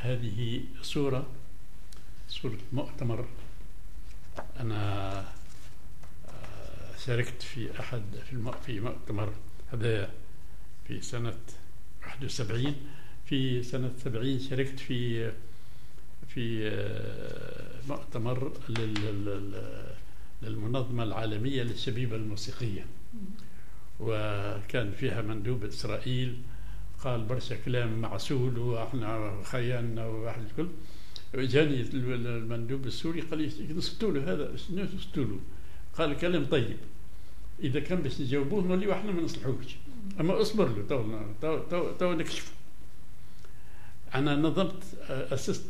هذه صورة مؤتمر. أنا شاركت في مؤتمر هذا في سنة 71. في سنة 70 شاركت في مؤتمر للمنظمة العالمية للشبيبة الموسيقية، وكان فيها مندوب إسرائيل قال برشا كلام معسول واحنا خيالنا وواحد الكل. جاني المندوب السوري قال لي نسكتوا له، هذا شنو نسكتوا له؟ قال كلام طيب، اذا كان باش نجاوبوه نوليو احنا ما نصلحوش، اما اصبر له تو نكشف. انا نظمت اسست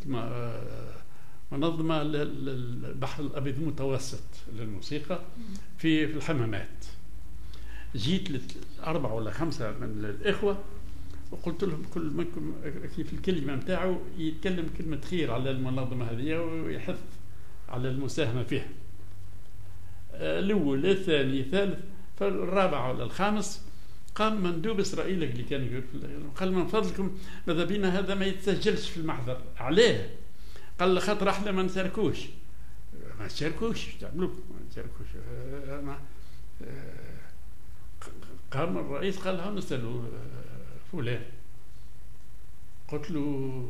منظمه للبحر الابيض المتوسط للموسيقى في الحمامات. جيت 4 ولا 5 من الاخوه وقلت لهم كل منكم في الكلمه نتاعو يتكلم كلمه خير على المنظمه هذه ويحث على المساهمه فيها. الاول الثاني الثالث، فالرابع ولا الخامس قام مندوب اسرائيل اللي كان يقول قال من فضلكم ماذا بينا هذا ما يتسجلش في المحضر. عليه؟ قال خاطر احنا ما نشاركوش. ما تشاركوش تعملوا ما تشاركوش. قام الرئيس قال لهم نسالوا فلان. قلت له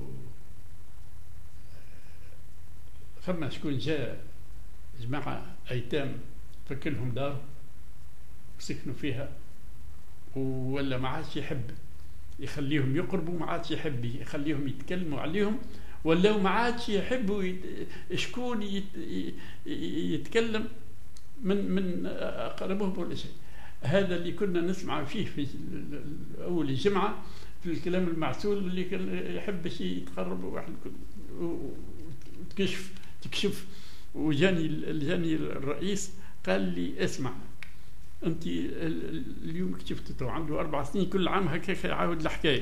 فما شكون جاء جماعة أيتام فكلهم دار وسكنوا فيها ولا ما عادش يحب يخليهم يقربوا، ما عادش يحب يخليهم يتكلموا عليهم، ولا ما عادش يحبوا شكون يتكلم من أقربهم ولا شيء. هذا اللي كنا نسمع فيه في أول الجمعة في الكلام المعسول اللي كان يحب شيء يتقرب واحد تكشف. وجاني الرئيس قال لي اسمع انت اليوم كشفته عنده 4 سنين كل عام هكاك يعاود الحكايه،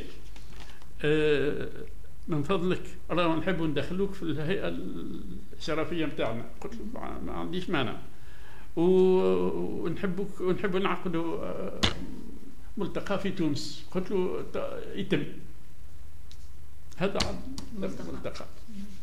من فضلك راه نحب ندخلوك في الهيئه الشرفيه نتاعنا. قلت له ما عنديش مانع، ونحب نعقدوا ملتقى في تونس. قلت له يتم هذا الملتقى.